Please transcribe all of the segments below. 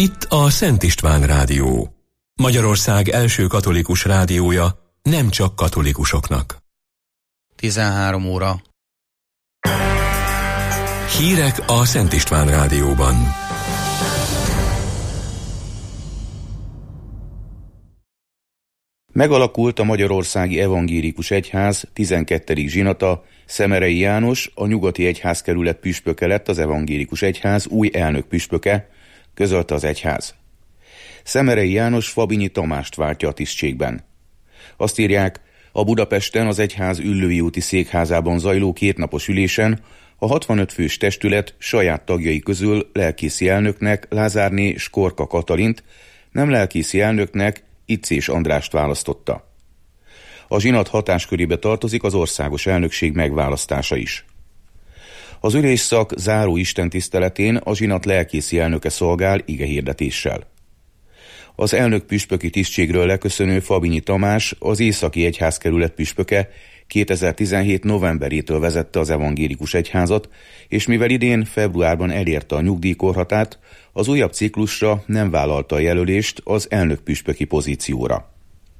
Itt a Szent István Rádió. Magyarország első katolikus rádiója, nem csak katolikusoknak. 13 óra. Hírek a Szent István Rádióban. Megalakult a Magyarországi Evangélikus Egyház 12. zsinata, Szemerei János, a Nyugati Egyházkerület püspöke lett az Evangélikus Egyház új elnök püspöke, közölte az egyház. Szemerei János Fabinyi Tamást váltja a tisztségben. Azt írják, a Budapesten az egyház Üllői úti székházában zajló kétnapos ülésen a 65 fős testület saját tagjai közül lelkészi elnöknek Lázárné Skorka Katalint, nem lelkészi elnöknek Itzés Andrást választotta. A zsinat hatáskörébe tartozik az országos elnökség megválasztása is. Az ülésszak záró istentiszteletén a zsinat lelkészi elnöke szolgál igehirdetéssel. Az elnök püspöki tisztségről leköszönő Fabinyi Tamás, az Északi Egyházkerület püspöke 2017. novemberétől vezette az evangélikus egyházat, és mivel idén februárban elérte a nyugdíjkorhatárt, az újabb ciklusra nem vállalta a jelölést az elnök püspöki pozícióra.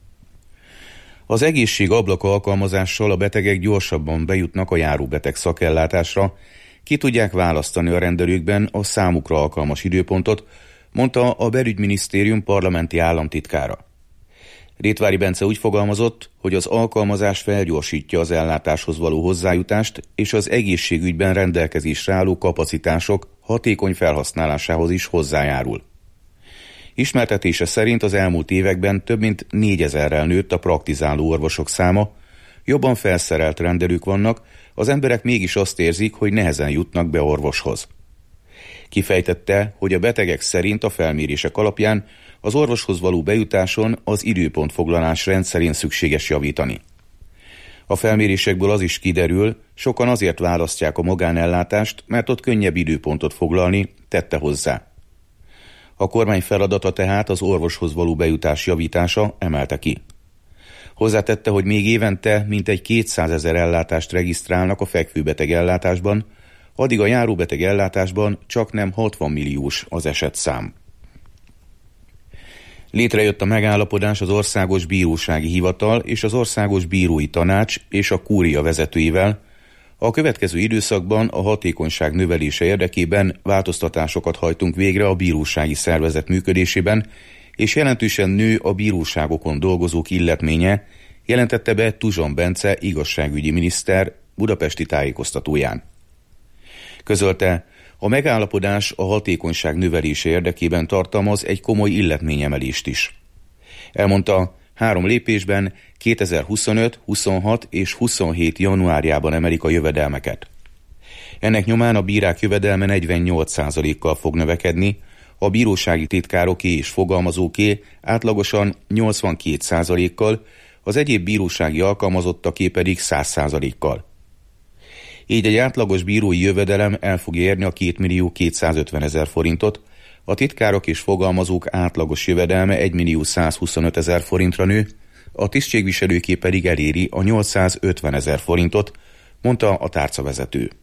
Az egészség ablaka alkalmazással a betegek gyorsabban bejutnak a járóbeteg szakellátásra, ki tudják választani a rendelőkben a számukra alkalmas időpontot, mondta a Belügyminisztérium parlamenti államtitkára. Rétvári Bence úgy fogalmazott, hogy az alkalmazás felgyorsítja az ellátáshoz való hozzájutást, és az egészségügyben rendelkezésre álló kapacitások hatékony felhasználásához is hozzájárul. Ismertetése szerint az elmúlt években több mint 4000-rel nőtt a praktizáló orvosok száma, jobban felszerelt rendelők vannak, az emberek mégis azt érzik, hogy nehezen jutnak be orvoshoz. Kifejtette, hogy a betegek szerint a felmérések alapján az orvoshoz való bejutáson az időpontfoglalás rendszerén szükséges javítani. A felmérésekből az is kiderül, sokan azért választják a magánellátást, mert ott könnyebb időpontot foglalni, tette hozzá. A kormány feladata tehát az orvoshoz való bejutás javítása, emelte ki. Hozzátette, hogy még évente mintegy 200 000 ellátást regisztrálnak a fekvőbeteg ellátásban, addig a járóbeteg ellátásban csaknem 60 milliós az esetszám. Létrejött a megállapodás az Országos Bírósági Hivatal és az Országos Bírói Tanács és a Kúria vezetőivel. A következő időszakban a hatékonyság növelése érdekében változtatásokat hajtunk végre a bírósági szervezet működésében, és jelentősen nő a bíróságokon dolgozók illetménye, jelentette be Tuzson Bence igazságügyi miniszter budapesti tájékoztatóján. Közölte, a megállapodás a hatékonyság növelése érdekében tartalmaz egy komoly illetményemelést is. Elmondta, 3 lépésben 2025, 26 és 27 januárjában emelik a jövedelmeket. Ennek nyomán a bírák jövedelme 48%-kal fog növekedni, a bírósági titkároké és fogalmazóké átlagosan 82%-kal, az egyéb bírósági alkalmazottaké pedig 100%-kal. Így egy átlagos bírói jövedelem el fogja érni a 2 250 000 forintot, a titkárok és fogalmazók átlagos jövedelme 1 125 000 forintra nő, a tisztségviselőké pedig eléri a 850 000 forintot, mondta a tárcavezető.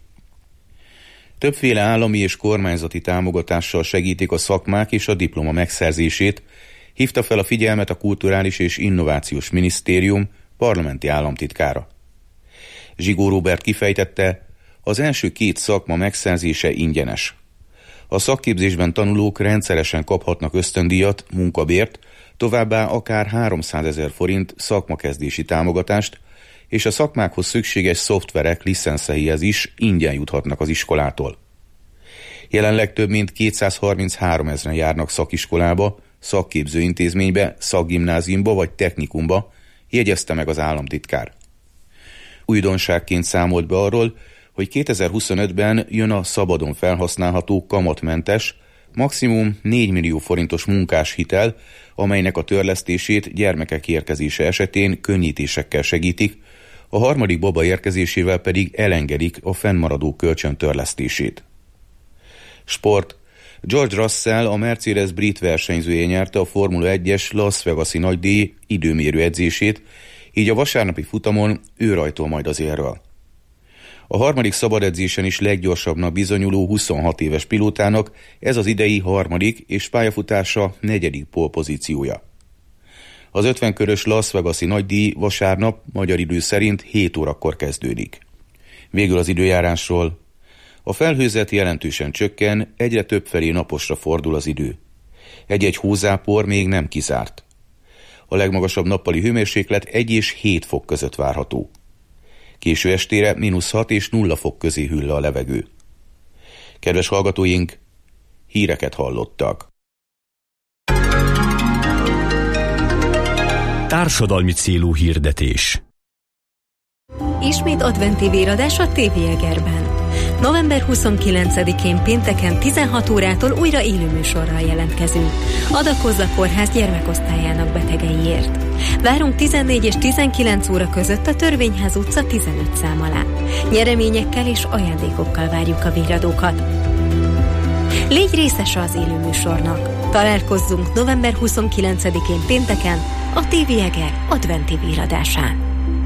Többféle állami és kormányzati támogatással segítik a szakmák és a diploma megszerzését, hívta fel a figyelmet a Kulturális és Innovációs Minisztérium parlamenti államtitkára. Zsigó Róbert kifejtette, az első 2 szakma megszerzése ingyenes. A szakképzésben tanulók rendszeresen kaphatnak ösztöndíjat, munkabért, továbbá akár 300 000 forint szakmakezdési támogatást, és a szakmákhoz szükséges szoftverek licenszeihez is ingyen juthatnak az iskolától. Jelenleg több mint 233 000-en járnak szakiskolába, szakképzőintézménybe, szakgimnáziumba vagy technikumba, jegyezte meg az államtitkár. Újdonságként számolt be arról, hogy 2025-ben jön a szabadon felhasználható kamatmentes, maximum 4 millió forintos munkáshitel, amelynek a törlesztését gyermekek érkezése esetén könnyítésekkel segítik, a harmadik baba érkezésével pedig elengedik a fennmaradó kölcsön törlesztését. Sport. George Russell, a Mercedes brit versenyzője nyerte a Formula 1-es Las Vegas-i nagydíj időmérő edzését, így a vasárnapi futamon ő rajtol majd az élről. A harmadik szabadedzésen is leggyorsabbnak bizonyuló 26 éves pilótának ez az idei harmadik és pályafutása 4. pole-pozíciója. Az 50 körös Las Vegas-i nagydíj vasárnap magyar idő szerint 7 órakor kezdődik. Végül az időjárásról. A felhőzet jelentősen csökken, egyre többfelé naposra fordul az idő. Egy-egy hózápor még nem kizárt. A legmagasabb nappali hőmérséklet 1 és 7 fok között várható. Késő estére -6 és 0 fok közé hűl le a levegő. Kedves hallgatóink, híreket hallottak. Társadalmi célú hirdetés. Ismét adventi-véradás a TV Egerben. November 29-én pénteken 16 órától újra élőműsorral jelentkezünk. Adakozz a kórház gyermekosztályának betegeiért. Várunk 14 és 19 óra között a Törvényház utca 15 szám alá. Nyereményekkel és ajándékokkal várjuk a véradókat. Légy részese az élőműsornak. Találkozzunk november 29-én pénteken a TV Eger adventi-véradásán.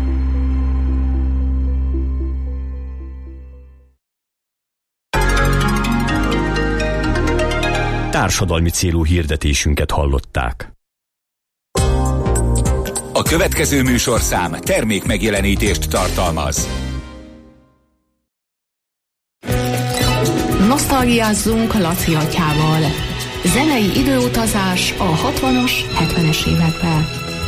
Társadalmi célú hirdetésünket hallották. A következő műsorszám termékmegjelenítést tartalmaz. Nosztalgiázzunk Laci atyával. Zenei időutazás a 60-as, 70-es években.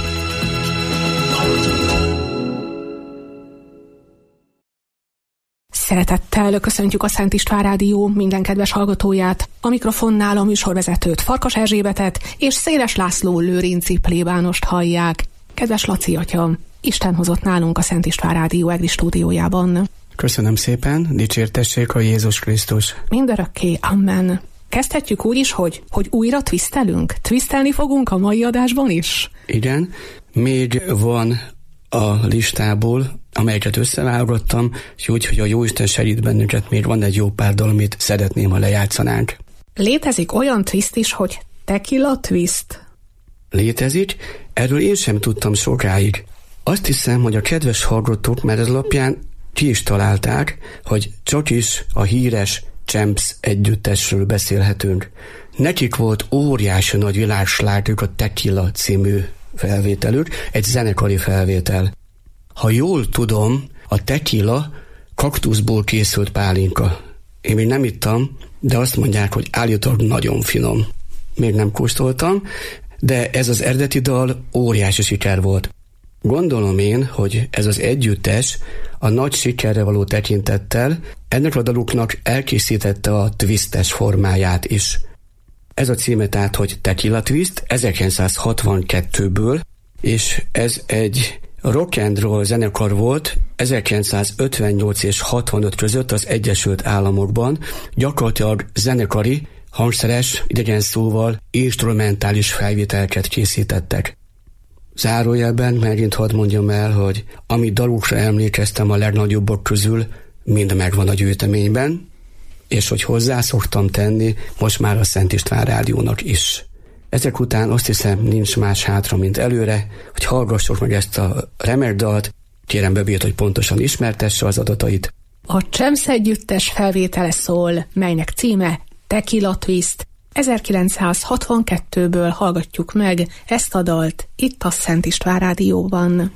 Szeretettel köszöntjük a Szent István Rádió minden kedves hallgatóját, a mikrofonnál a műsorvezetőt, Farkas Erzsébetet és Széles László lőrinci plébánost hallják. Kedves Laci atya, Isten hozott nálunk a Szent István Rádió EGRI stúdiójában. Köszönöm szépen, dicsértessék a Jézus Krisztus. Mindörökké, amen. Kezdhetjük úgy is, hogy újra twistelünk? Twistelni fogunk a mai adásban is? Igen, még van a listából, amelyeket összeválogattam, és úgy, hogy a Jóisten segít bennünket, még van egy jó pár dal, amit szeretném, ha lejátszanánk. Létezik olyan twist is, hogy tequila twist? Létezik? Erről én sem tudtam sokáig. Azt hiszem, hogy a kedves hallgatók már ez alapján ki is találták, hogy csak is a híres Champs együttesről beszélhetünk. Nekik volt óriási nagy világslágerük a Tequila című felvételük, egy zenekari felvétel. Ha jól tudom, a tequila kaktuszból készült pálinka. Én még nem ittam, de azt mondják, hogy állítólag nagyon finom. Még nem kóstoltam, de ez az eredeti dal óriási siker volt. Gondolom én, hogy ez az együttes a nagy sikerre való tekintettel ennek a daluknak elkészítette a twistes formáját is. Ez a címe tehát, hogy Tequila Twist 1962-ből, és ez egy rock and roll zenekar volt 1958 és 65 között az Egyesült Államokban, gyakorlatilag zenekari, hangszeres, idegen szóval instrumentális felvételket készítettek. Zárójelben megint hadd mondjam el, hogy ami dalukra emlékeztem a legnagyobbak közül, mind megvan a gyűjteményben, és hogy hozzá szoktam tenni most már a Szent István Rádiónak is. Ezek után azt hiszem nincs más hátra, mint előre, hogy hallgassuk meg ezt a remek dalt, kérem Böbét, hogy pontosan ismertesse az adatait. A Champs együttes felvétele szól, melynek címe Tequila Twist. 1962-ből hallgatjuk meg ezt a dalt itt a Szent István Rádióban.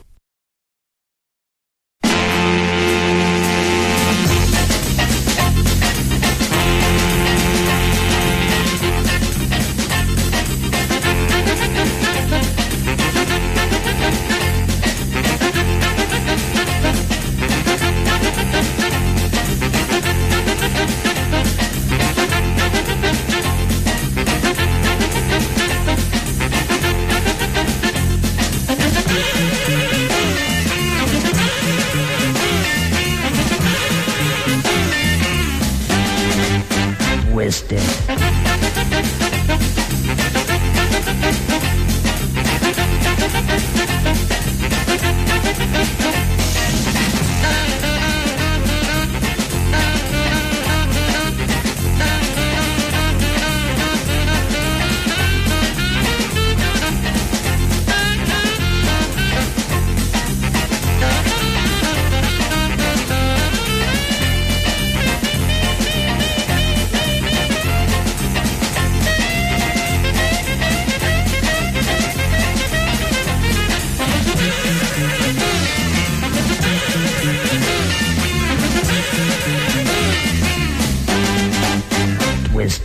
Twisted.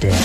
Twisted.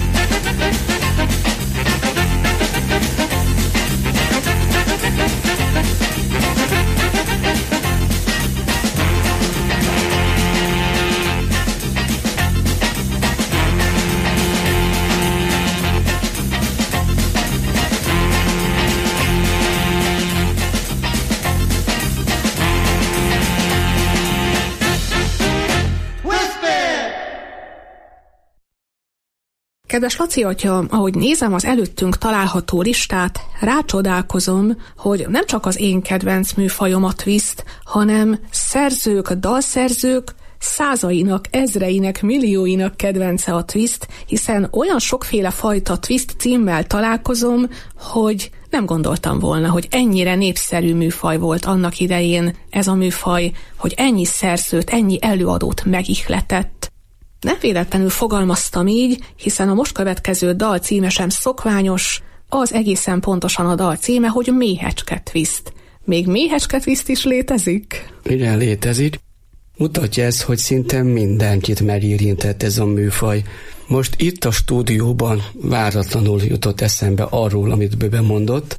Kedves Laci atya, ahogy nézem az előttünk található listát, rácsodálkozom, hogy nem csak az én kedvenc műfajom a twist, hanem szerzők, dalszerzők százainak, ezreinek, millióinak kedvence a twist, hiszen olyan sokféle fajta twist címmel találkozom, hogy nem gondoltam volna, hogy ennyire népszerű műfaj volt annak idején ez a műfaj, hogy ennyi szerzőt, ennyi előadót megihletett. Nem véletlenül fogalmaztam így, hiszen a most következő dal címe sem szokványos, az egészen pontosan a dal címe, hogy Méhecske Twist. Még Méhecske Twist is létezik? Igen, létezik. Mutatja ez, hogy szinte mindenkit megérintett ez a műfaj. Most itt a stúdióban váratlanul jutott eszembe arról, amit Böbe mondott.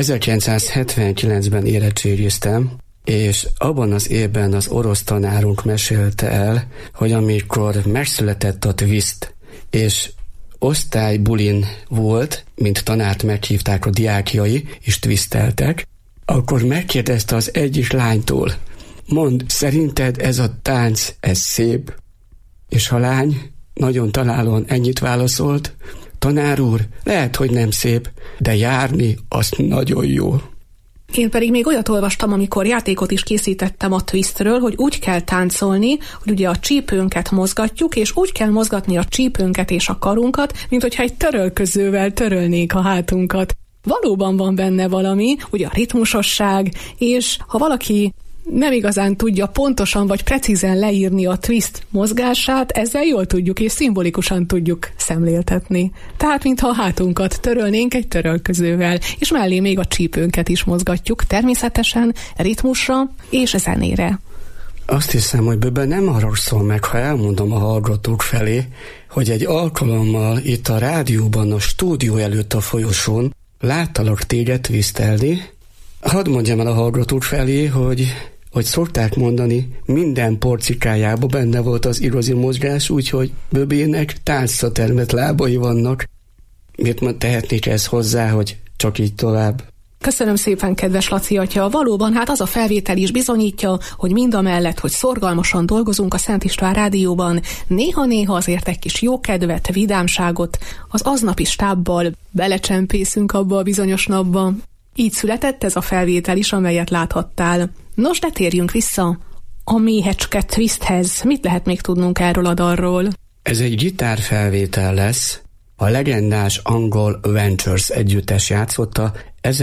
1979-ben érettségiztem, és abban az évben az orosz tanárunk mesélte el, hogy amikor megszületett a twist, és osztálybulin volt, mint tanárt meghívták a diákjai, és twisteltek, akkor megkérdezte az egyik lánytól, mondd, szerinted ez a tánc, ez szép? És a lány nagyon találóan ennyit válaszolt, tanár úr, lehet, hogy nem szép, de járni azt nagyon jó. Én pedig még olyat olvastam, amikor játékot is készítettem a twistről, hogy úgy kell táncolni, hogy ugye a csípőnket mozgatjuk, és úgy kell mozgatni a csípőnket és a karunkat, mint hogyha egy törölközővel törölnék a hátunkat. Valóban van benne valami, ugye a ritmusosság, és ha valaki nem igazán tudja pontosan vagy precízen leírni a twist mozgását, ezzel jól tudjuk és szimbolikusan tudjuk szemléltetni. Tehát, mintha a hátunkat törölnénk egy törölközővel, és mellé még a csípőnket is mozgatjuk, természetesen ritmusra és zenére. Azt hiszem, hogy Böbe nem arról szól meg, ha elmondom a hallgatók felé, hogy egy alkalommal itt a rádióban, a stúdió előtt a folyosón láttalak téged twistelni. Hadd mondjam el a hallgatók felé, hogy szokták mondani, minden porcikájában benne volt az igazi mozgás, úgyhogy Böbének táncra termett lábai vannak. Miért tehetnék ezt hozzá, hogy csak így tovább? Köszönöm szépen, kedves Laci atya. Valóban, hát az a felvétel is bizonyítja, hogy mindamellett, hogy szorgalmasan dolgozunk a Szent István Rádióban, néha-néha azért egy kis jókedvet, vidámságot az aznapi stábbal belecsempészünk abba a bizonyos napba. Így született ez a felvétel is, amelyet láthattál. Nos, de térjünk vissza a Méhecske Twisthez. Mit lehet még tudnunk erről a dalról? Ez egy gitárfelvétel lesz. A legendás angol Ventures együttes játszotta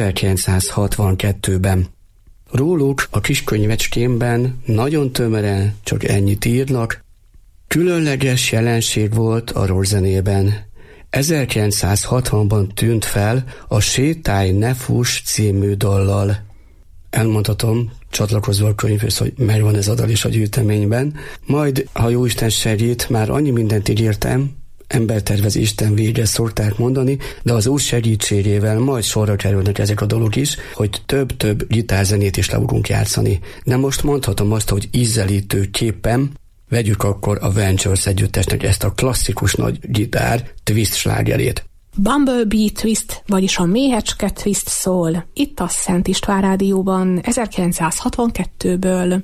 1962-ben. Róluk a kiskönyvecskémben nagyon tömören csak ennyit írnak. Különleges jelenség volt a rockzenében. 1960-ban tűnt fel a Sétálj, ne fuss című dallal. Elmondhatom, csatlakozva a könyvhöz, hogy megvan ez a dal is a gyűjteményben. Majd, ha Jóisten segít, már annyi mindent ígértem, ember tervez, Isten végez, szokták mondani, de az Úr segítségével majd sorra kerülnek ezek a dolgok is, hogy több-több gitárzenét is le fogunk játszani. De most mondhatom azt, hogy ízelítő képpen vegyük akkor a Ventures együttesnek ezt a klasszikus nagy gitár twist slágerét. Bumblebee Twist, vagyis a Méhecske Twist szól. Itt a Szent István Rádióban 1962-ből.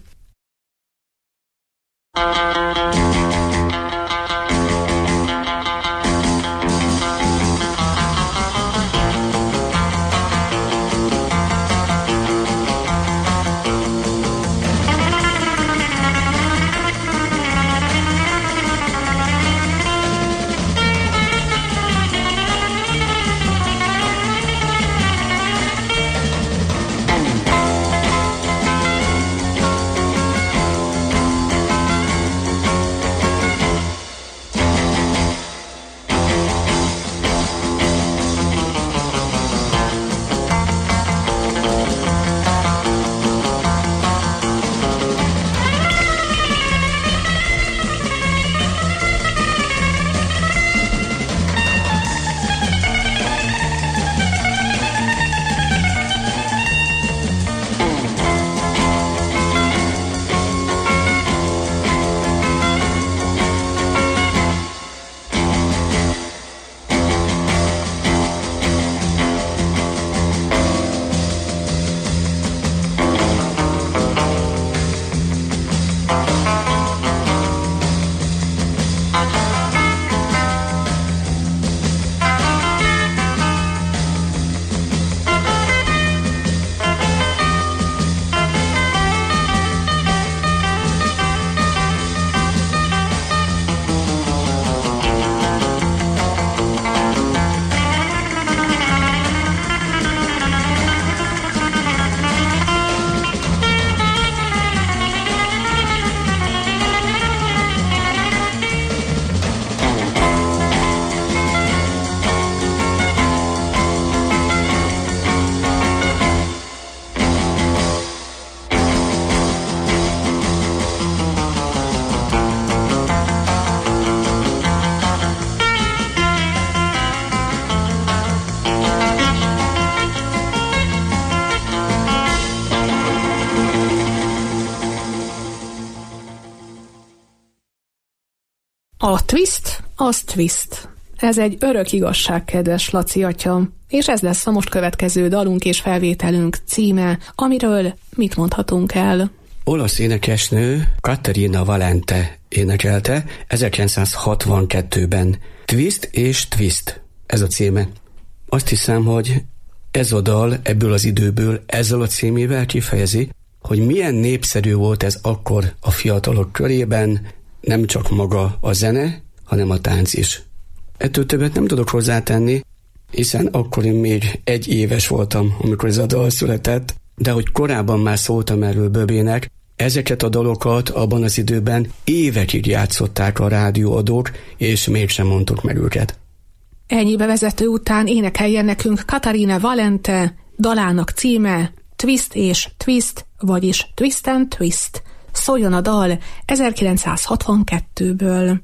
A twist, az twist. Ez egy örök igazság, kedves Laci atya. És ez lesz a most következő dalunk és felvételünk címe, amiről mit mondhatunk el? Olasz énekesnő Caterina Valente énekelte 1962-ben. Twist és Twist, ez a címe. Azt hiszem, hogy ez a dal ebből az időből ezzel a címével kifejezi, hogy milyen népszerű volt ez akkor a fiatalok körében, nem csak maga a zene, hanem a tánc is. Ettől többet nem tudok hozzátenni, hiszen akkor én még 1 éves voltam, amikor ez a dal született, de hogy korábban már szóltam erről Böbének, ezeket a dalokat abban az időben évekig játszották a rádióadók, és mégsem mondtuk meg őket. Ennyi bevezető után énekeljen nekünk Caterina Valente, dalának címe Twist és Twist, vagyis Twist and Twist. Szóljon a dal 1962-ből.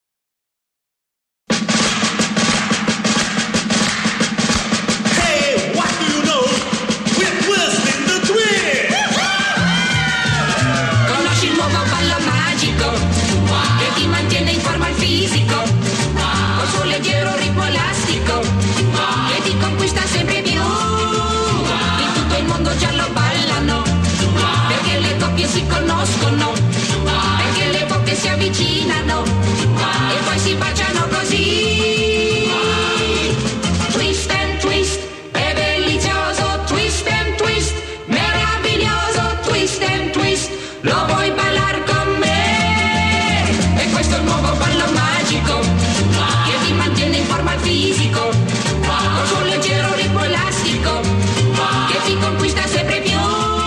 Si conoscono perché le bocche si avvicinano e poi si baciano così. Twist and twist, è delizioso. Twist and twist, meraviglioso. Twist and twist, lo vuoi ballar con me? E questo è il nuovo ballo magico che ti mantiene in forma al fisico, con suo leggero ritmo elastico che ti conquista sempre più.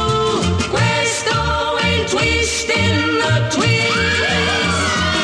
Twist in the twist.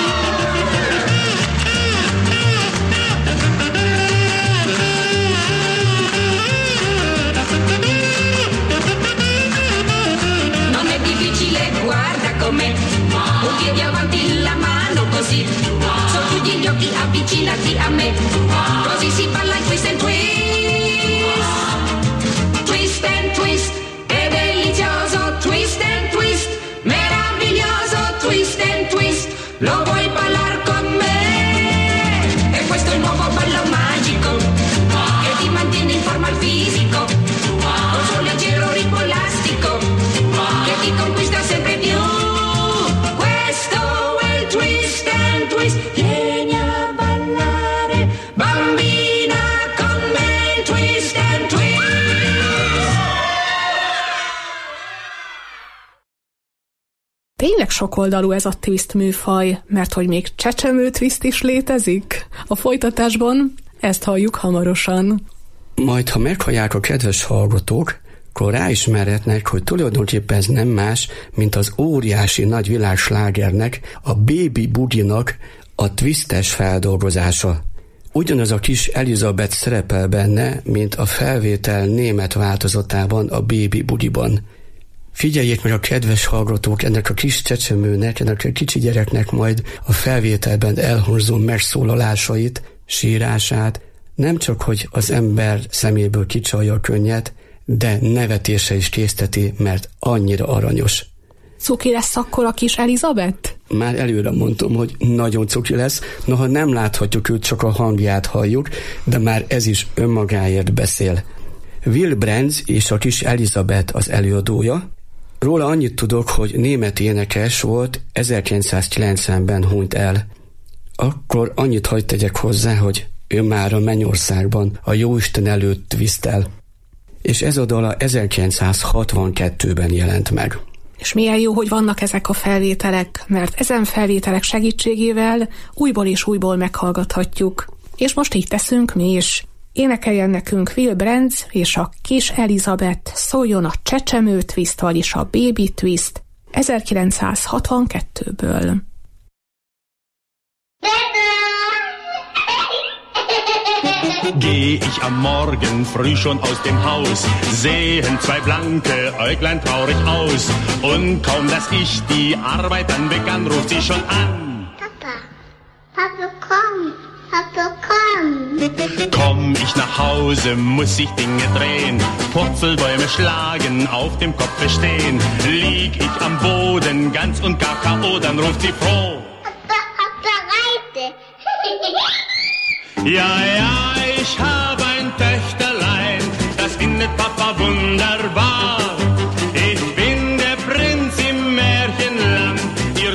Non è difficile, guarda com'è. Un piede avanti, la mano così. Socchiudi gli occhi, avvicinati a me. Così si balla il twist and twist. Twist and twist, è delizioso. Twist and twist, meraviglioso. Twist and twist, lo vuoi ballar con me? E questo è il nuovo ballo magico che ti mantiene in forma al fisico, con suo leggero ritmo elastico che ti conquista sempre più. Questo è il twist and twist. Vieni a ballare, bambina, con me. Twist and twist. Tényleg sokoldalú ez a twist műfaj, mert hogy még csecsemő twist is létezik? A folytatásban ezt halljuk hamarosan. Majd, ha meghallják a kedves hallgatók, akkor ráismerhetnek, hogy tulajdonképpen ez nem más, mint az óriási nagy világslágernek, a Baby Boogie-nak a twistes feldolgozása. Ugyanaz a kis Elizabeth szerepel benne, mint a felvétel német változatában a Baby Boogie-ban. Figyeljék meg a kedves hallgatók ennek a kis csecsemőnek, ennek a kicsi gyereknek majd a felvételben elhangzó megszólalásait, sírását, nem csak, hogy az ember szeméből kicsalja a könnyet, de nevetése is készteti, mert annyira aranyos. Cuki lesz akkor a kis Elizabeth? Már előre mondtam, hogy nagyon cuki lesz, noha nem láthatjuk őt, csak a hangját halljuk, de már ez is önmagáért beszél. Will Brands és a kis Elizabeth az előadója. Róla annyit tudok, hogy német énekes volt, 1990-ben hunyt el. Akkor annyit hadd tegyek hozzá, hogy ő már a mennyországban a Jóisten előtt twistel. És ez a dala 1962-ben jelent meg. És milyen jó, hogy vannak ezek a felvételek, mert ezen felvételek segítségével újból és újból meghallgathatjuk. És most így teszünk mi is. Énekeljen nekünk Will Brands és a kis Elizabeth, szóljon a csecsemő twist, vagyis a Baby Twist 1962-ből. Geh ich am Morgen früh schon aus dem Haus, sehen zwei blanke Äuglein traurig aus. Und kaum, dass ich die Arbeit dann begann, ruft sie schon an. Papa, Papa, komm, Papa, komm. Komm ich nach Hause, muss ich Dinge drehen, Purzelbäume schlagen, auf dem Kopfe stehen. Lieg ich am Boden, ganz und gar K.O., dann ruft sie froh. Papa, reite. Ja, ja, ich hab ein Töchterlein, das findet Papa wunderbar. Ich bin der Prinz im Märchenland, ihr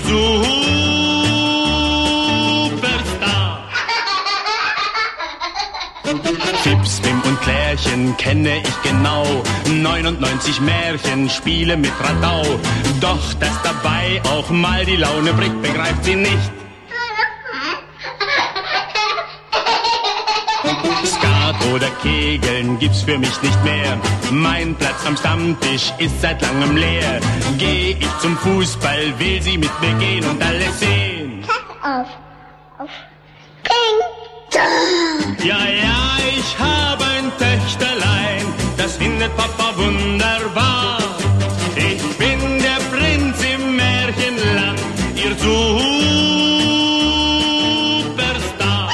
Superstar. Fips, Bim und Klärchen kenne ich genau, 99 Märchenspiele mit Radau. Doch, dass dabei auch mal die Laune bricht, begreift sie nicht. Skat oder Kegeln gibt's für mich nicht mehr. Mein Platz am Stammtisch ist seit langem leer. Geh ich zum Fußball, will sie mit mir gehen und alles sehen. Pass auf. Ping. Ja, ja, ich hab ein Töchterlein, das findet Papa wunderbar. Ich bin der Prinz im Märchenland, ihr Superstar.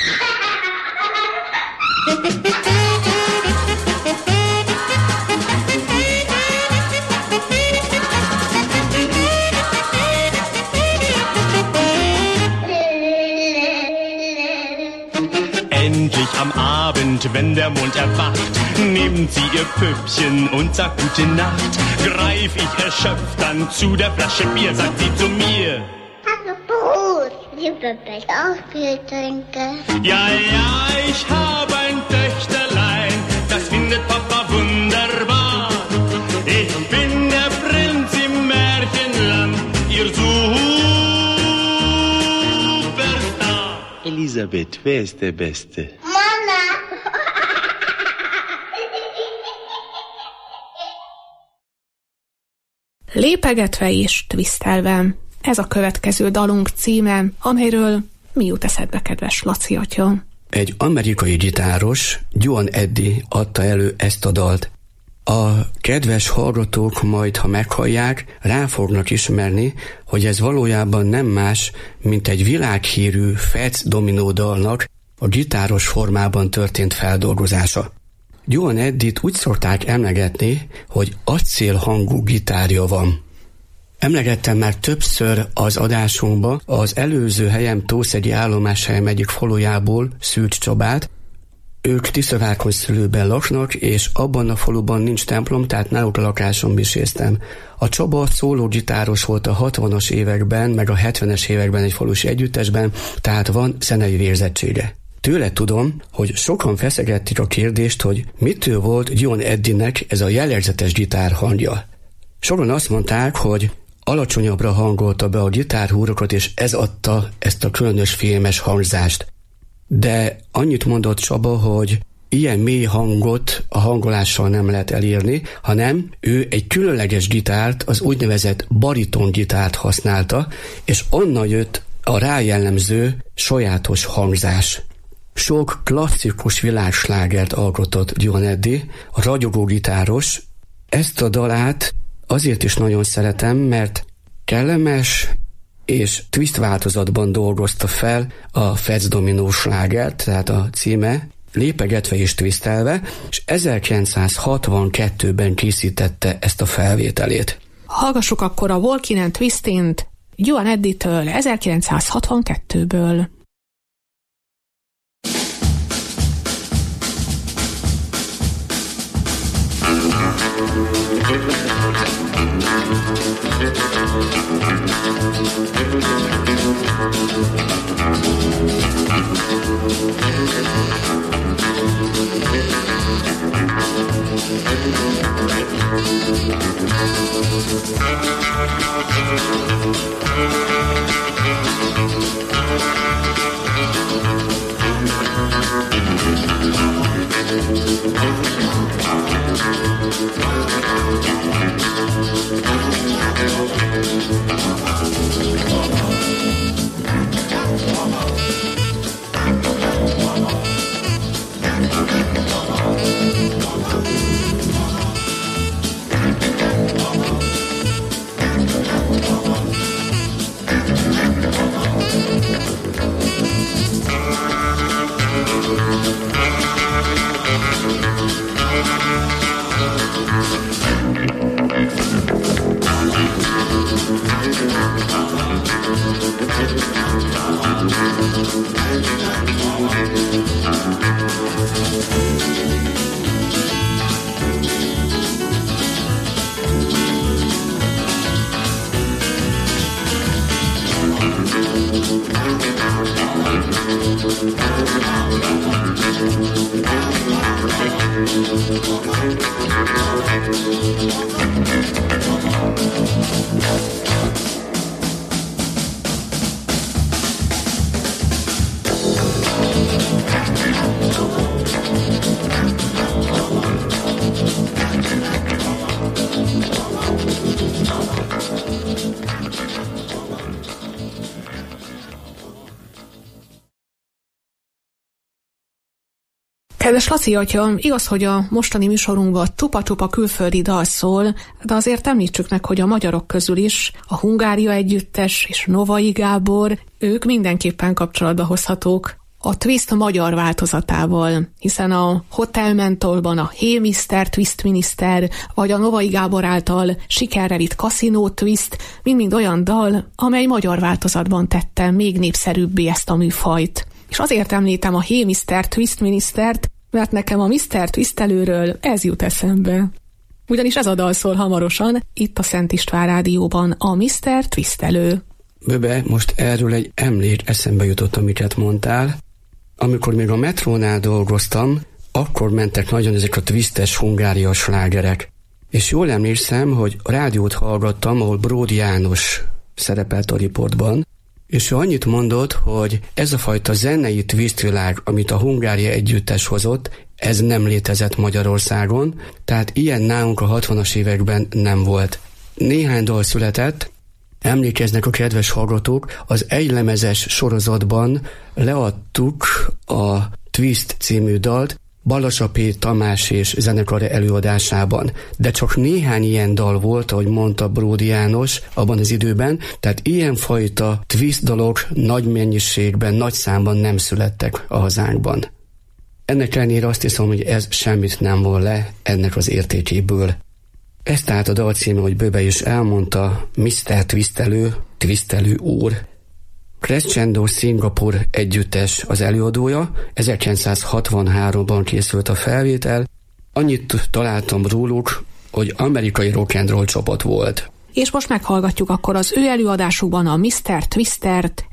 Endlich am Abend, wenn der Mond erwacht, nimmt sie ihr Püppchen und sagt gute Nacht. Greif ich erschöpft dann zu der Flasche Bier, sagt sie zu mir. Papa, Brot. Ich will auch Bier trinken. Ja, ja, ich hab ein Töchterlein, das findet Papa wunderbar. Ich bin der Prinz im Märchenland, ihr Superstar. Elisabeth, wer ist der Beste? Mama. Lépegetve és twisztelve. Ez a következő dalunk címe, amelyről mi jut eszedbe, kedves Laci atya? Egy amerikai gitáros, Joan Eddy adta elő ezt a dalt. A kedves hallgatók majd, ha meghallják, rá fognak ismerni, hogy ez valójában nem más, mint egy világhírű Fats Domino dalnak a gitáros formában történt feldolgozása. Joan Eddyt úgy szokták emlegetni, hogy acélhangú gitárja van. Emlegettem már többször az adásunkba az előző helyem Tószegyi állomáshelyem egyik falujából Szűcs Csabát. Ők Tiszavárkonszülőben laknak, és abban a faluban nincs templom, tehát náluk a lakáson biséztem. A Csaba szólógitáros volt a 60-as években, meg a 70-es években egy falusi együttesben, tehát van zenei vérzettsége. Tőle tudom, hogy sokan feszegették a kérdést, hogy mitől volt Joan Eddynek ez a jellegzetes gitárhangja. Sokan azt mondták, hogy alacsonyabbra hangolta be a gitárhúrokat, és ez adta ezt a különös filmes hangzást. De annyit mondott Csaba, hogy ilyen mély hangot a hangolással nem lehet elérni, hanem ő egy különleges gitárt, az úgynevezett baritongitárt használta, és onnan jött a rájellemző sajátos hangzás. Sok klasszikus világslágert alkotott Joan Eddy, a ragyogó gitáros. Ezt a dalát azért is nagyon szeretem, mert kellemes és twist változatban dolgozta fel a Fats Domino slágert, tehát a címe Lépegetve és twistelve, és 1962-ben készítette ezt a felvételét. Hallgassuk akkor a Walkin' and Twistin'-t Joan Eddytől 1962-ből. Kedves Laci atya, igaz, hogy a mostani műsorunkban csupa-csupa külföldi dal szól, de azért említsük meg, hogy a magyarok közül is a Hungária Együttes és Novai Gábor, ők mindenképpen kapcsolatba hozhatók a Twist magyar változatával, hiszen a Hotel Mentolban a Hey Mr. Twist Minister, vagy a Novai Gábor által sikerrel itt Casino Twist, mind-mind olyan dal, amely magyar változatban tette még népszerűbbé ezt a műfajt. És azért említem a Hey Mr. Twist Ministert, mert nekem a Mr. Twistelőről ez jut eszembe. Ugyanis ez a dal szól hamarosan, itt a Szent István Rádióban, a Mr. Twistelő. Böbe, most erről egy emlék eszembe jutott, amiket mondtál. Amikor még a metrónál dolgoztam, akkor mentek nagyon ezek a twistes Hungária slágerek. És jól emlékszem, hogy a rádiót hallgattam, ahol Bródi János szerepelt a riportban, és ő annyit mondott, hogy ez a fajta zenei twistvilág, amit a Hungária Együttes hozott, ez nem létezett Magyarországon, tehát ilyen nálunk a 60-as években nem volt. Néhány dal született, emlékeznek a kedves hallgatók, az egylemezes sorozatban leadtuk a Twist című dalt, Balassa P. Tamás és zenekar előadásában. De csak néhány ilyen dal volt, ahogy mondta Bródi János abban az időben, tehát ilyenfajta twist dalok nagy mennyiségben, nagy számban nem születtek a hazánkban. Ennek ellenére azt hiszem, hogy ez semmit nem von le ennek az értékéből. Ez tehát a dal címe, hogy Böbe is elmondta, Mr. Twistelő, Twistelő úr. Crescendo Szingapur Együttes az előadója, 1963-ban készült a felvétel. Annyit találtam róluk, hogy amerikai rock and roll csapat volt. És most meghallgatjuk akkor az ő előadásukban a Mr. Twistert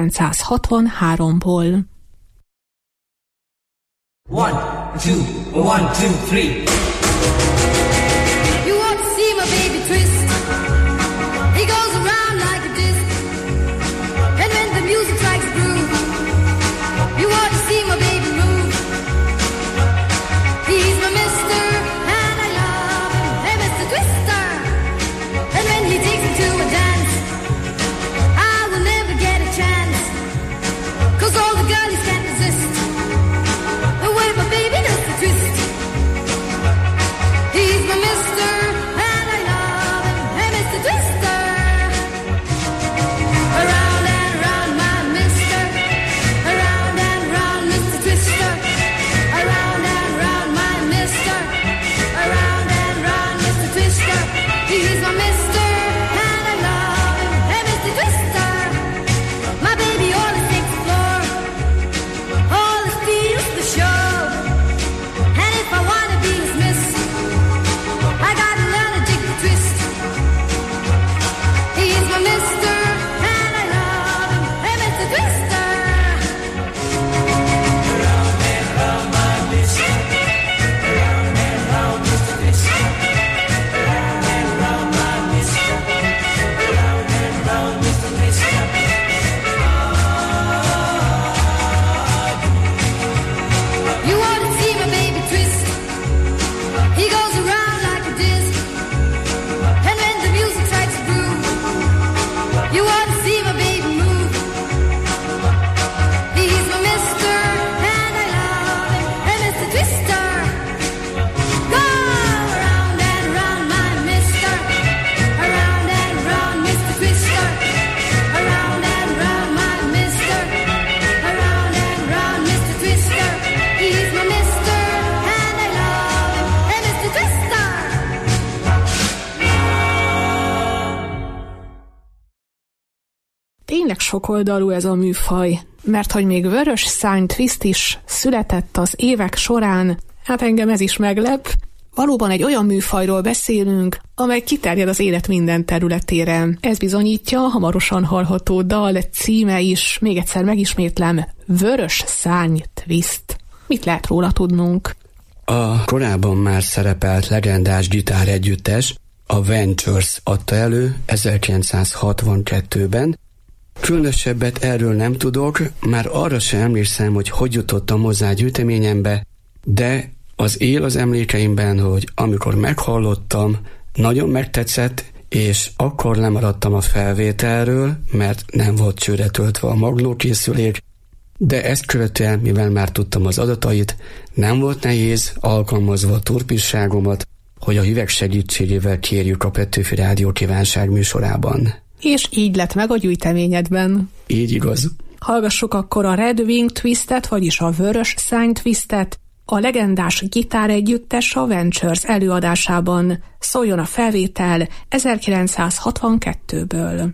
1963-ból. 1, 2, 1, 2, 3. You ought to see my baby twist. He goes around like a disc. And when the music strikes a groove, you ought to see my baby move. He's my mister, and I love him. Hey, Mr. Twister. And when he takes me to a dance, I will never get a chance. 'Cause all the girlies can't resist the way my baby does the twist. He's my mister, and I love him. Hey, Mr. Twister. Around and around, my mister. Around and around, Mr. Twister. Around and around, my mister. Around and around, Mr. Twister. He's my mister, and I love him. Hey, Mr. Twister. My baby always takes the floor. Always steals the show. And if I wanna be his miss, I gotta learn a jig to twist. He's my mister, and I love him. Hey, Mr. Twister. Around and round, my mister. Around and round, Mr. Twister. Around and round, my mister. Around and round, Mr. Twister. You ought to see my baby twist. He goes around like a disc. And when the music strikes a groove, you ought to see my baby move. He's my mister, and I love him. Hey, Mr. Twister. Go around and round, my mister. Around and round, Mr. Twister. Around and round, my mister. Around and round, Mr. Twister. He's my mister, and I love him. Hey, Mr. Twister. Tényleg sokoldalú ez a műfaj, mert hogy még Vörös Szárny Twist is született az évek során, hát engem ez is meglep. Valóban egy olyan műfajról beszélünk, amely kiterjed az élet minden területére. Ez bizonyítja a hamarosan hallható dal címe is, még egyszer megismétlem, Vörös Szárny Twist. Mit lehet róla tudnunk? A korábban már szerepelt legendás gitáregyüttes, a Ventures adta elő 1962-ben. Különösebbet erről nem tudok, már arra sem emlékszem, hogy jutottam hozzá a gyűjteményembe, de az él az emlékeimben, hogy amikor meghallottam, nagyon megtetszett, és akkor lemaradtam a felvételről, mert nem volt csőre töltve a magnókészülék, de ezt követően, mivel már tudtam az adatait, nem volt nehéz, alkalmazva a turpisságomat, hogy a hívek segítségével kérjük a Petőfi Rádió kívánság műsorában. És így lett meg a gyűjteményedben. Így igaz. Hallgassuk akkor a Red Wing Twistet, vagyis a Vörös Szárny Twistet, a legendás gitáregyüttes a Ventures előadásában. Szóljon a felvétel 1962-ből.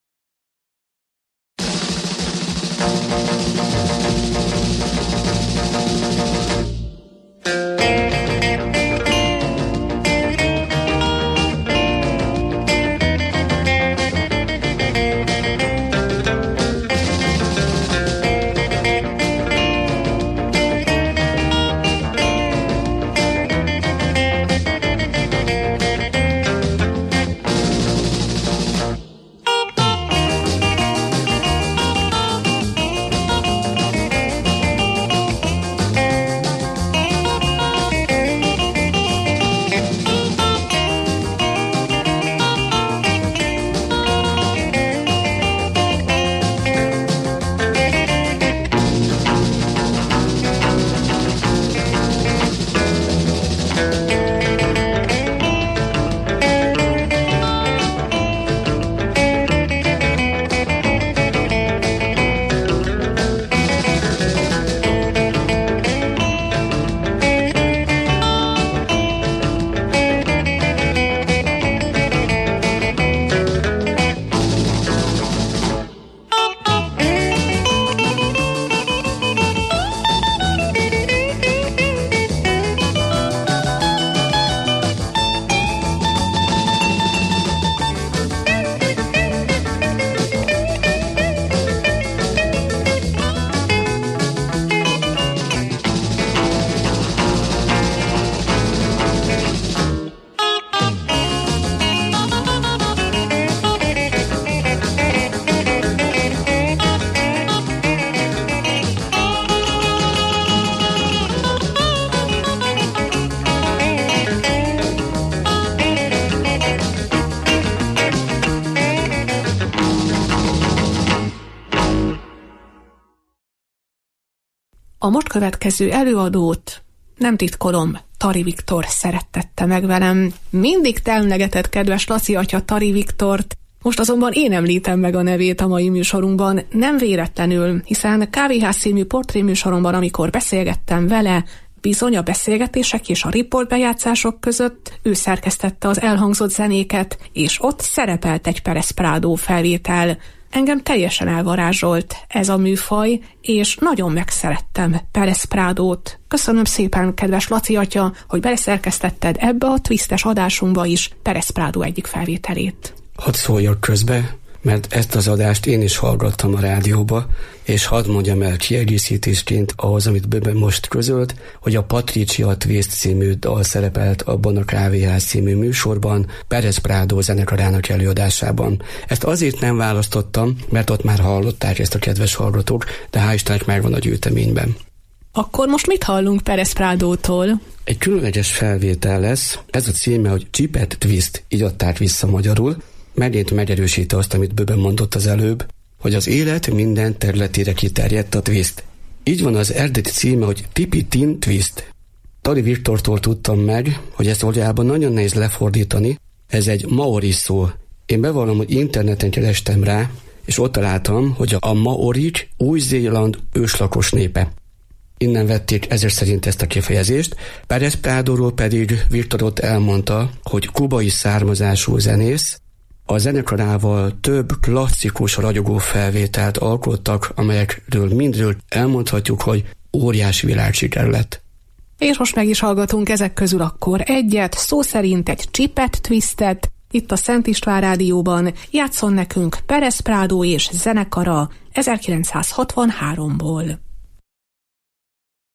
A most következő előadót, nem titkolom, Tari Viktor szerettette meg velem. Mindig te emlegetett, kedves Laci atya, Tari Viktort. Most azonban én említem meg a nevét a mai műsorunkban, nem véletlenül, hiszen Kávéház című portréműsoromban, amikor beszélgettem vele, bizony a beszélgetések és a riportbejátszások között ő szerkesztette az elhangzott zenéket, és ott szerepelt egy Perez Prado felvétel. Engem teljesen elvarázsolt ez a műfaj, és nagyon megszerettem Perez Pradót. Köszönöm szépen, kedves Laci atya, hogy beleszerkesztetted ebbe a twistes adásunkba is Perez Prado egyik felvételét. Hadd szóljak közbe, mert ezt az adást én is hallgattam a rádióba, és hadd mondjam el kiegészítésként ahhoz, amit Böbe most közölt, hogy a Patricia Twist című dal szerepelt abban a Kávéház című műsorban, Perez Prado zenekarának előadásában. Ezt azért nem választottam, mert ott már hallották ezt a kedves hallgatók, de hál' Istennek megvan a gyűjteményben. Akkor most mit hallunk Perez Pradótól? Egy különleges felvétel lesz, ez a címe, hogy Chipet Twist, így adták vissza magyarul. Megint megerősíti azt, amit Böbe mondott az előbb, hogy az élet minden területére kiterjedt a twist. Így van az eredeti címe, hogy Tipi Tin Twist. Tari Viktortól tudtam meg, hogy ezt valójában nagyon nehéz lefordítani, ez egy maori szó. Én bevallom, hogy interneten kerestem rá, és ott találtam, hogy a maorik Új-Zéland őslakos népe. Innen vették ezek szerint ezt a kifejezést. Perez Pradóról pedig Viktor ott elmondta, hogy kubai származású zenész, a zenekarával több klasszikus ragyogó felvételt alkottak, amelyekről mindről elmondhatjuk, hogy óriási világsiker lett. És most meg is hallgatunk ezek közül akkor egyet, szó szerint egy Chipet Twistet, itt a Szent István Rádióban játszon nekünk Perez Prado és zenekara 1963-ból.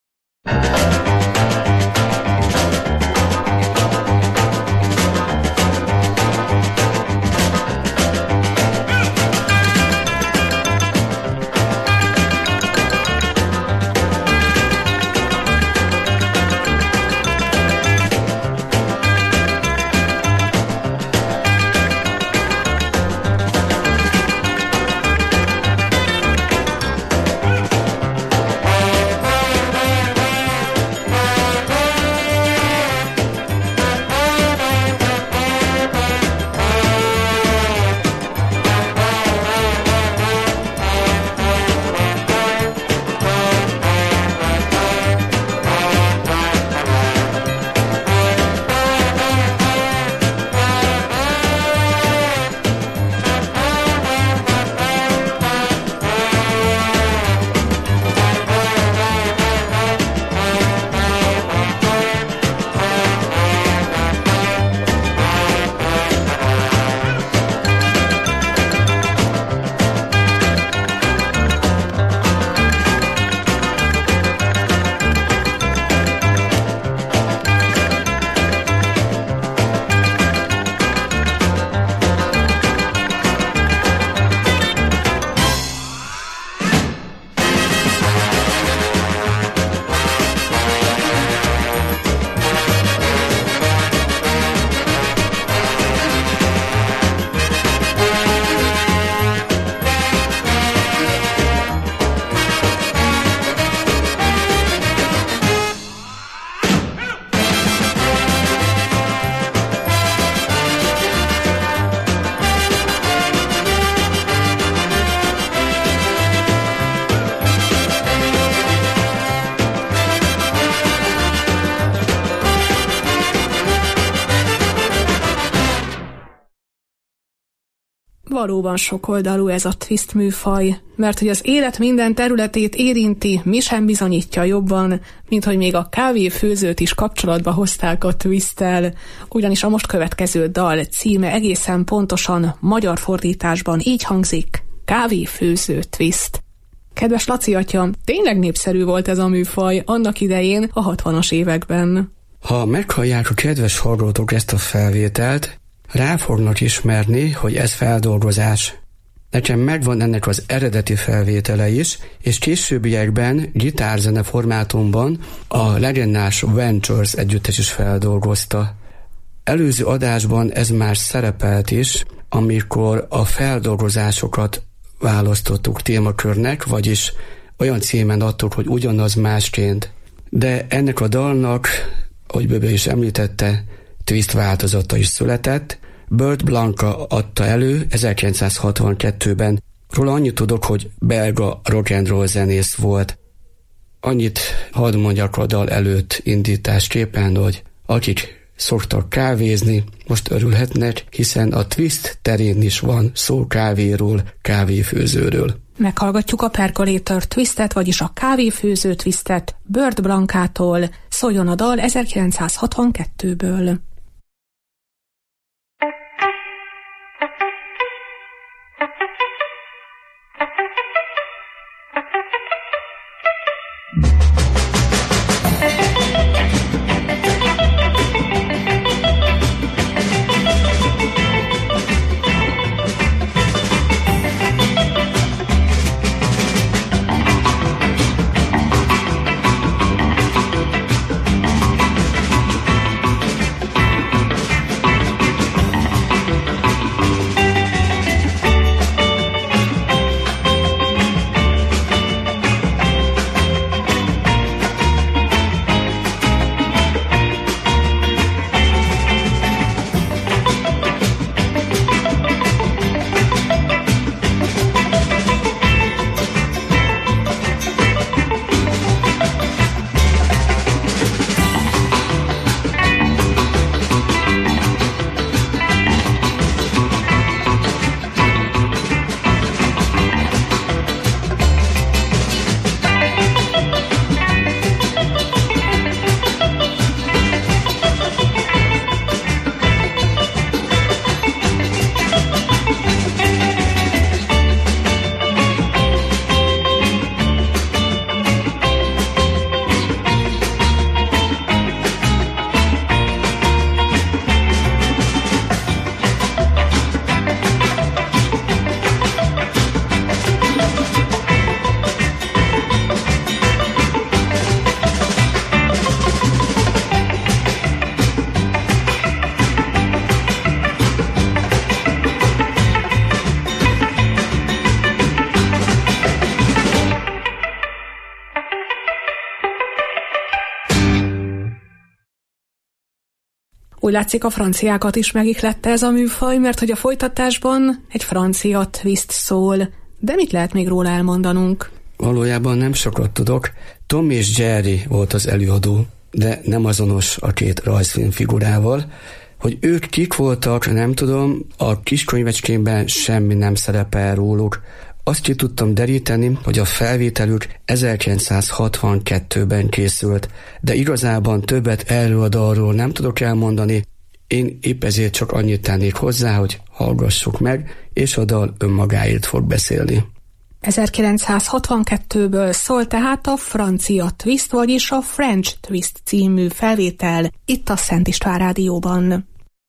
Valóban sokoldalú ez a twist műfaj, mert hogy az élet minden területét érinti, mi sem bizonyítja jobban, mint hogy még a kávéfőzőt is kapcsolatba hozták a twisttel, ugyanis a most következő dal címe egészen pontosan magyar fordításban így hangzik: Kávéfőző twist. Kedves Laci atya, tényleg népszerű volt ez a műfaj annak idején, a 60-as években. Ha meghallják a kedves hallgatók ezt a felvételt, rá fognak ismerni, hogy ez feldolgozás. Nekem megvan ennek az eredeti felvétele is, és későbbiekben gitárzene formátumban a legendás Ventures együttes is feldolgozta. Előző adásban ez már szerepelt is, amikor a feldolgozásokat választottuk témakörnek, vagyis olyan címen adtuk, hogy ugyanaz másként. De ennek a dalnak, ahogy Böbe is említette, twist változata is született. Burt Blanca adta elő 1962-ben. Róla annyit tudok, hogy belga rock and roll zenész volt. Annyit hadd mondjak a dal előtt indításképpen, hogy akik szoktak kávézni, most örülhetnek, hiszen a twist terén is van szó kávéról, kávéfőzőről. Meghallgatjuk a Percolator twistet, vagyis a kávéfőző twistet Burt Blancától. Szóljon a dal 1962-ből. Úgy látszik, a franciákat is megihlette ez a műfaj, mert hogy a folytatásban egy francia twist szól. De mit lehet még róla elmondanunk? Valójában nem sokat tudok. Tom és Jerry volt az előadó, de nem azonos a két rajzfilm figurával. Hogy ők kik voltak, nem tudom, a kiskönyvecskémben semmi nem szerepel róluk. Azt ki tudtam deríteni, hogy a felvételük 1962-ben készült, de igazában többet erről a dalról nem tudok elmondani. Én épp ezért csak annyit tennék hozzá, hogy hallgassuk meg, és a dal önmagáért fog beszélni. 1962-ből szól tehát a francia twist, vagyis a French Twist című felvétel itt a Szent István Rádióban.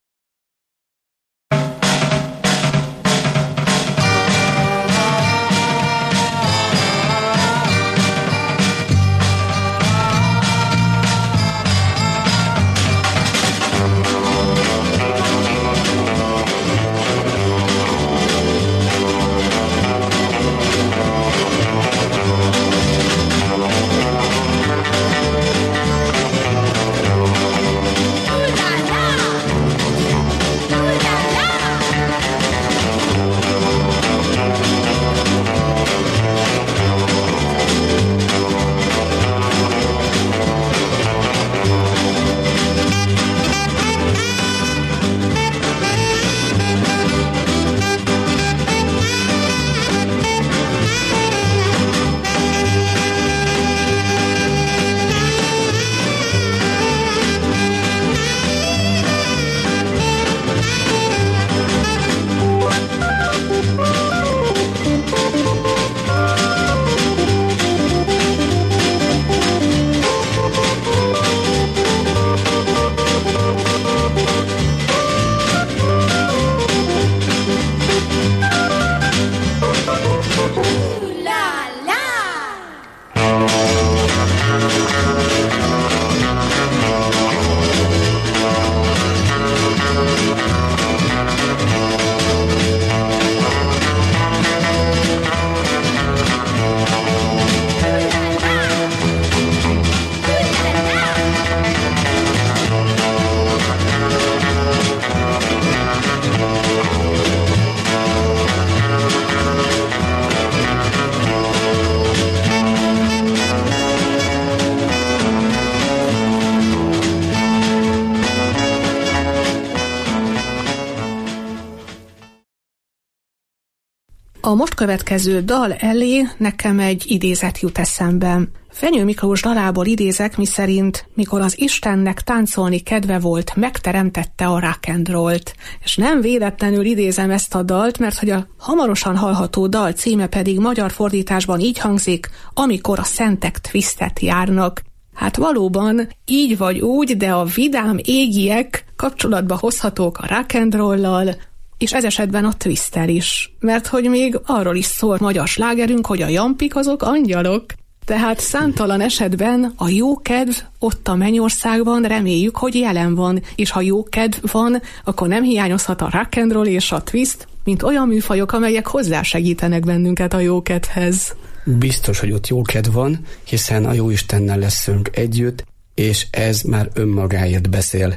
A most következő dal elé nekem egy idézet jut eszembe. Fenyő Miklós dalából idézek, miszerint mikor az Istennek táncolni kedve volt, megteremtette a rock and rollt. És nem véletlenül idézem ezt a dalt, mert hogy a hamarosan hallható dal címe pedig magyar fordításban így hangzik, amikor a szentek twistet járnak. Hát valóban így vagy úgy, de a vidám égiek kapcsolatba hozhatók a rock and roll-lal, és ez esetben a twisttel is. Mert hogy még arról is szól magyar slágerünk, hogy a jampik azok angyalok. Tehát számtalan esetben a jókedv ott a mennyországban reméljük, hogy jelen van, és ha jókedv van, akkor nem hiányozhat a rock and roll és a twist, mint olyan műfajok, amelyek hozzásegítenek bennünket a jókedvhez. Biztos, hogy ott jókedv van, hiszen a Jóistennel leszünk együtt, és ez már önmagáért beszél.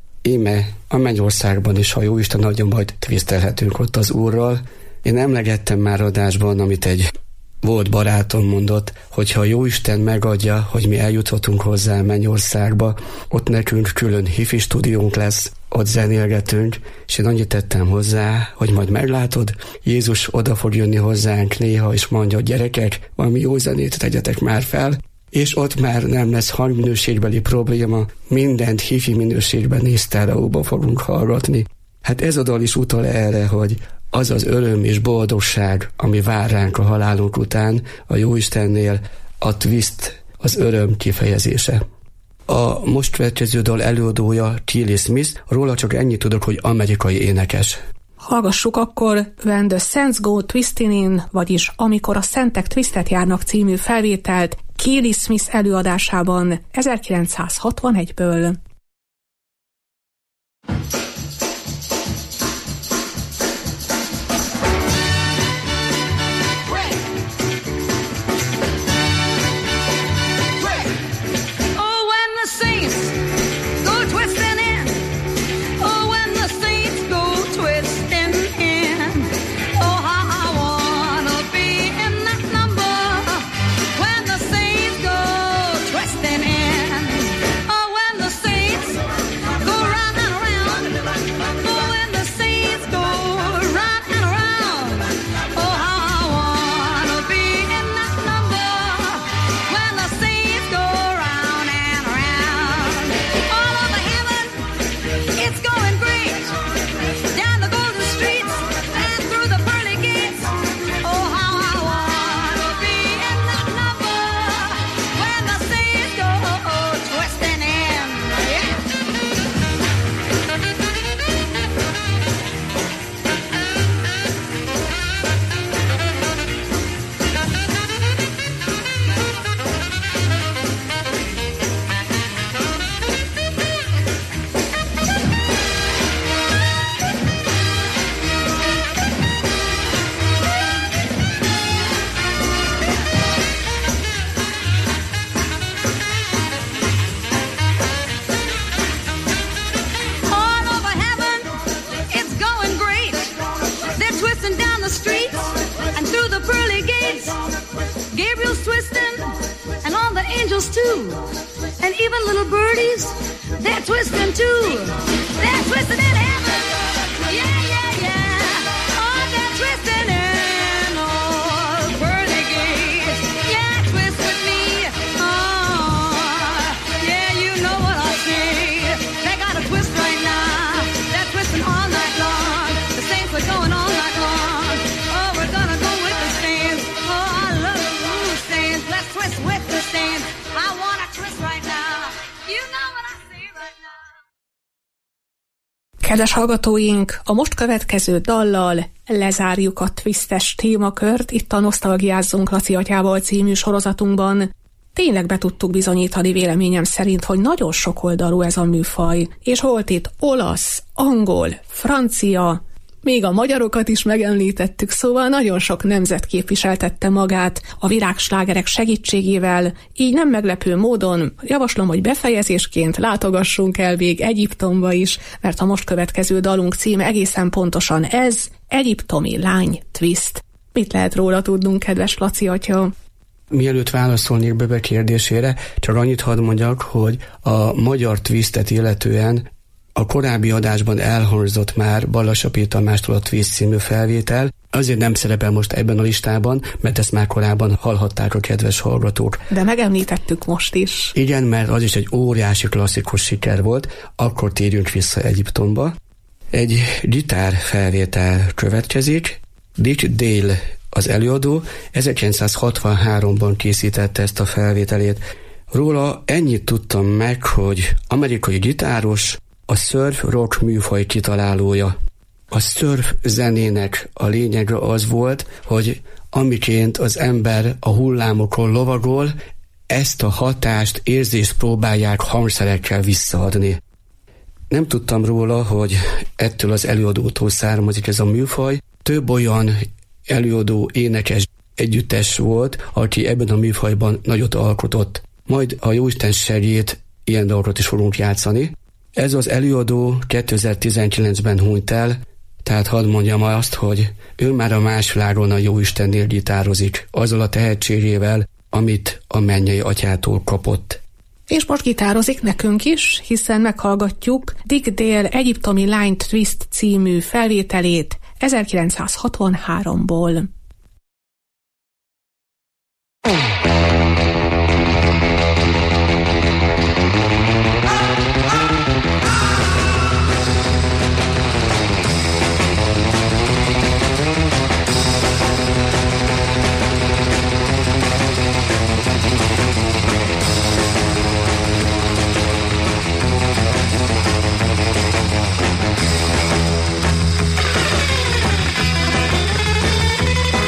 Íme a mennyországban is, ha Jóisten adja, majd twisztelhetünk ott az Úrral. Én emlegettem már adásban, amit egy volt barátom mondott, hogy ha Jóisten megadja, hogy mi eljuthatunk hozzá a mennyországba, ott nekünk külön hifi stúdiónk lesz, ott zenélgetünk, és én annyit tettem hozzá, hogy majd meglátod, Jézus oda fog jönni hozzánk néha, és mondja, gyerekek, valami jó zenét tegyetek már fel, és ott már nem lesz hangminőségbeli probléma, mindent hifi minőségben és sztereóba fogunk hallgatni. Hát ez a dal is utal erre, hogy az az öröm és boldogság, ami vár ránk a halálunk után, a Jóistennél, a twist, az öröm kifejezése. A most következő dal előadója Tilly Smith, róla csak ennyit tudok, hogy amerikai énekes. Hallgassuk akkor When the Saints Go Twisting In, vagyis Amikor a Szentek Twistet járnak című felvételt Tilly Smith előadásában 1961-ből. angels too. And even little birdies, they're twisting too. They're twisting in heaven. Yeah, yeah, yeah. Oh, they're twisting in all birthday gates. Yeah, twist with me. Oh, yeah, you know what I say. They got a twist right now. They're twisting all night long. The saints are going all night long. Oh, we're gonna go with the saints. Oh, I love the blue saints. Let's twist with the saints. I wanna twist right now. You know what I say right now. Kedves hallgatóink, a most következő dallal lezárjuk a twistes témakört itt a Nosztalgiázzunk Laci atyával című sorozatunkban. Tényleg be tudtuk bizonyítani véleményem szerint, hogy nagyon sokoldalú ez a műfaj, és volt itt olasz, angol, francia, még a magyarokat is megemlítettük, szóval nagyon sok nemzet képviseltette magát a virágslágerek segítségével, így nem meglepő módon javaslom, hogy befejezésként látogassunk el még Egyiptomba is, mert a most következő dalunk címe egészen pontosan ez, Egyiptomi lány twist. Mit lehet róla tudnunk, kedves Laci atya? Mielőtt válaszolnék Bebe kérdésére, csak annyit hadd mondjak, hogy a magyar twistet illetően a korábbi adásban elhangzott már Ballassa P. Tamástól a Twist című felvétel, azért nem szerepel most ebben a listában, mert ezt már korábban hallhatták a kedves hallgatók. De megemlítettük most is. Igen, mert az is egy óriási klasszikus siker volt, akkor térjünk vissza Egyiptomba. Egy gitár felvétel következik, Dick Dale az előadó, 1963-ban készítette ezt a felvételét. Róla ennyit tudtam meg, hogy amerikai gitáros, a surf rock műfaj kitalálója. A surf zenének a lényege az volt, hogy amiként az ember a hullámokon lovagol, ezt a hatást, érzést próbálják hangszerekkel visszaadni. Nem tudtam róla, hogy ettől az előadótól származik ez a műfaj. Több olyan előadó, énekes együttes volt, aki ebben a műfajban nagyot alkotott. Majd a Jóisten segít, ilyen dolgot is fogunk játszani. Ez az előadó 2019-ben hunyt el, tehát hadd mondjam azt, hogy ő már a más világon a Jóistennél gitározik, azzal a tehetségével, amit a mennyei atyától kapott. És most gitározik nekünk is, hiszen meghallgatjuk Dick Dale Egyiptomi Lány Twist című felvételét 1963-ból. Thank you.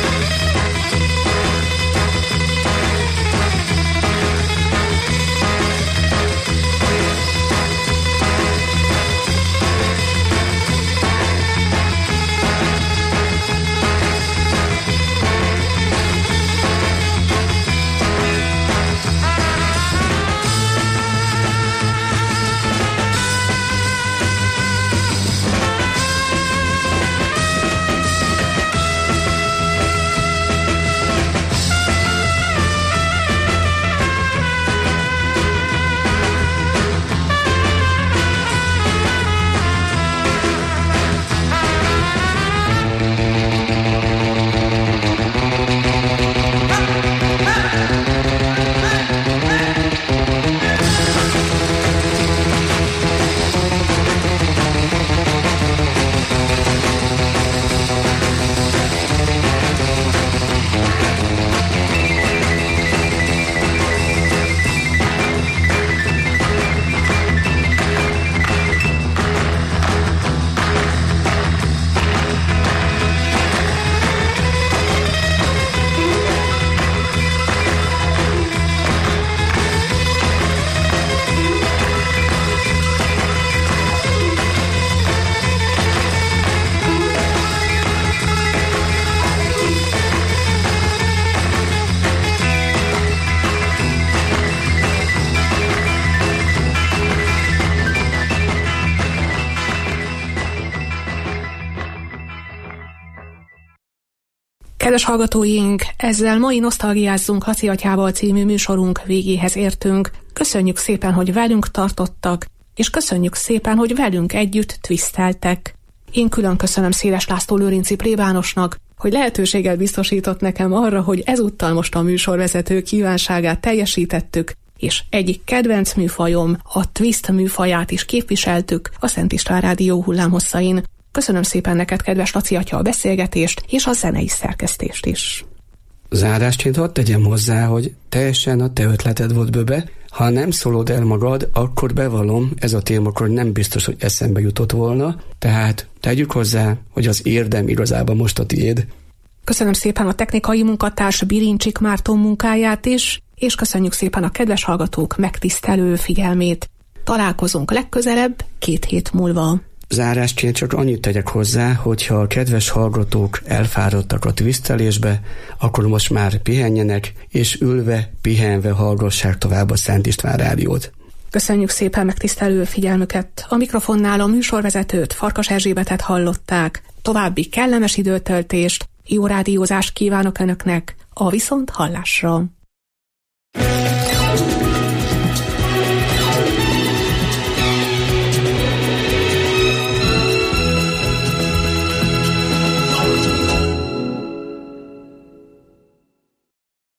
Kedves hallgatóink, ezzel mai Nosztalgiázzunk Laci atyával című műsorunk végéhez értünk. Köszönjük szépen, hogy velünk tartottak, és köszönjük szépen, hogy velünk együtt twisteltek. Én külön köszönöm Széles László lőrinci plébánosnak, hogy lehetőséget biztosított nekem arra, hogy ezúttal most a műsorvezető kívánságát teljesítettük, és egyik kedvenc műfajom, a twist műfaját is képviseltük a Szent István Rádió hullámhosszain. Köszönöm szépen neked, kedves Laci atya, a beszélgetést és a zenei szerkesztést is. Zárásként hadd tegyem hozzá, hogy teljesen a te ötleted volt, Böbe. Ha nem szólod el magad, akkor bevallom, ez a témakor nem biztos, hogy eszembe jutott volna, tehát tegyük hozzá, hogy az érdem igazából most a tiéd. Köszönöm szépen a technikai munkatárs Birincsik Márton munkáját is, és köszönjük szépen a kedves hallgatók megtisztelő figyelmét. Találkozunk legközelebb 2 hét múlva. Zárásként csak annyit tegyek hozzá, hogyha a kedves hallgatók elfáradtak a twistelésbe, akkor most már pihenjenek, és ülve, pihenve hallgassák tovább a Szent István Rádiót. Köszönjük szépen megtisztelő figyelmüket. A mikrofonnál a műsorvezetőt, Farkas Erzsébetet hallották. További kellemes időtöltést, jó rádiózást kívánok Önöknek, a viszont hallásra.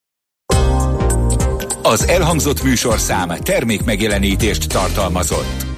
Az elhangzott műsorszám termékmegjelenítést tartalmazott.